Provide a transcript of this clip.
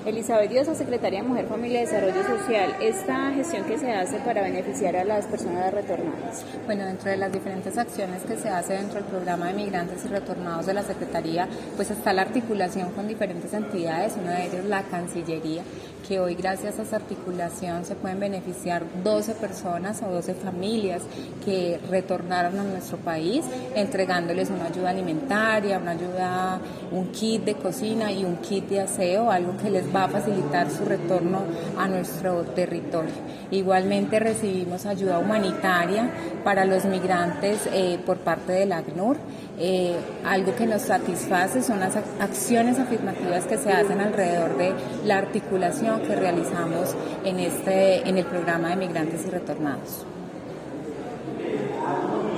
Elizabeth Diosa, Secretaria de Mujer, Familia y Desarrollo Social. ¿Esta gestión que se hace para beneficiar a las personas retornadas? Bueno, dentro de las diferentes acciones que se hace dentro del programa de migrantes y retornados de la Secretaría, pues está la articulación con diferentes entidades, una de ellas la Cancillería, que hoy gracias a esa articulación se pueden beneficiar 12 personas o 12 familias que retornaron a nuestro país, entregándoles una ayuda alimentaria, un kit de cocina y un kit de aseo, algo que les va a facilitar su retorno a nuestro territorio. Igualmente recibimos ayuda humanitaria para los migrantes por parte del ACNUR. Algo que nos satisface son las acciones afirmativas que se hacen alrededor de la articulación que realizamos en el programa de migrantes y retornados.